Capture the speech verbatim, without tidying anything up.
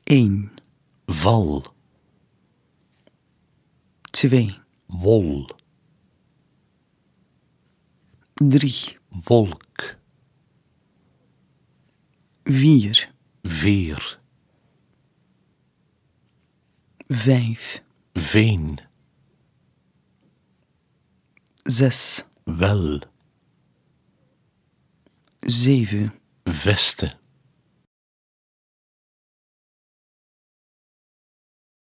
één. Val. Twee. Wol. Drie. Wolk. Vier. Veer. Vijf. Veen. Zes. Wel. Zeven. Veste.